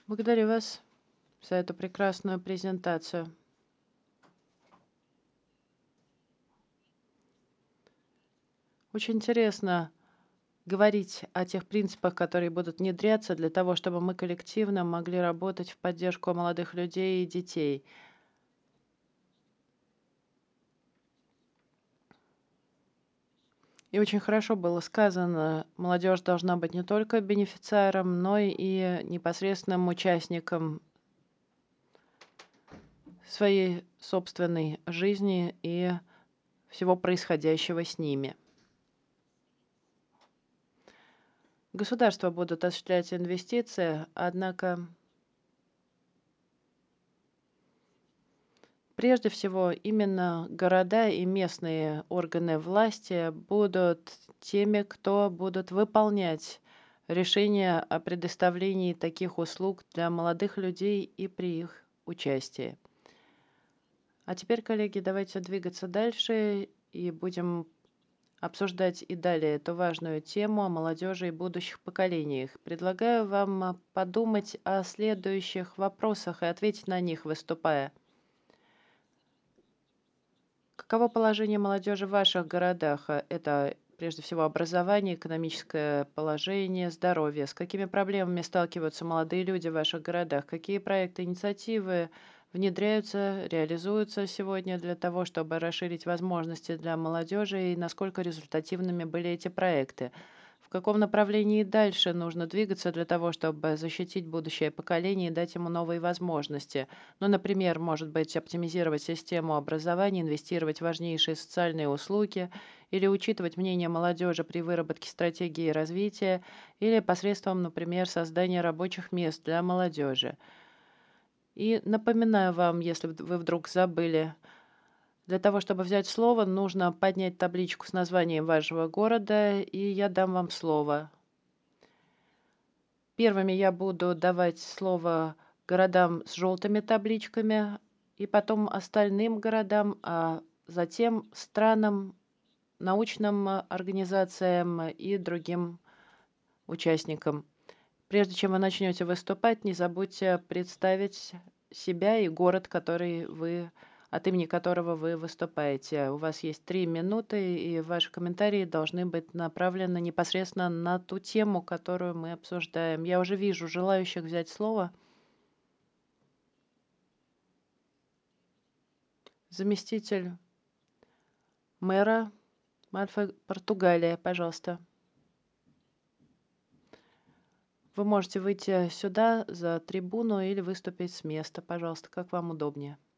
Благодарю вас за эту прекрасную презентацию. Очень интересно говорить о тех принципах, которые будут внедряться для того, чтобы мы коллективно могли работать в поддержку молодых людей и детей. И очень хорошо было сказано, молодежь должна быть не только бенефициаром, но и непосредственным участником своей собственной жизни и всего происходящего с ними. Государства будут осуществлять инвестиции, однако прежде всего именно города и местные органы власти будут теми, кто будут выполнять решения о предоставлении таких услуг для молодых людей и при их участии. А теперь, коллеги, давайте двигаться дальше и будем обсуждать и далее эту важную тему о молодежи и будущих поколениях. Предлагаю вам подумать о следующих вопросах и ответить на них, выступая. Каково положение молодежи в ваших городах? Это прежде всего образование, экономическое положение, здоровье. С какими проблемами сталкиваются молодые люди в ваших городах? Какие проекты, инициативы внедряются, реализуются сегодня для того, чтобы расширить возможности для молодежи и насколько результативными были эти проекты? В каком направлении дальше нужно двигаться для того, чтобы защитить будущее поколение и дать ему новые возможности? Ну, например, может быть, оптимизировать систему образования, инвестировать в важнейшие социальные услуги или учитывать мнение молодежи при выработке стратегии развития или посредством, например, создания рабочих мест для молодежи. И напоминаю вам, если вы вдруг забыли, для того, чтобы взять слово, нужно поднять табличку с названием вашего города, и я дам вам слово. Первыми я буду давать слово городам с желтыми табличками, и потом остальным городам, а затем странам, научным организациям и другим участникам. Прежде чем вы начнете выступать, не забудьте представить себя и город, от имени которого вы выступаете. У вас есть 3 минуты, и ваши комментарии должны быть направлены непосредственно на ту тему, которую мы обсуждаем. Я уже вижу желающих взять слово. Заместитель мэра Мальфа, Португалия, пожалуйста. Вы можете выйти сюда за трибуну или выступить с места, пожалуйста, как вам удобнее.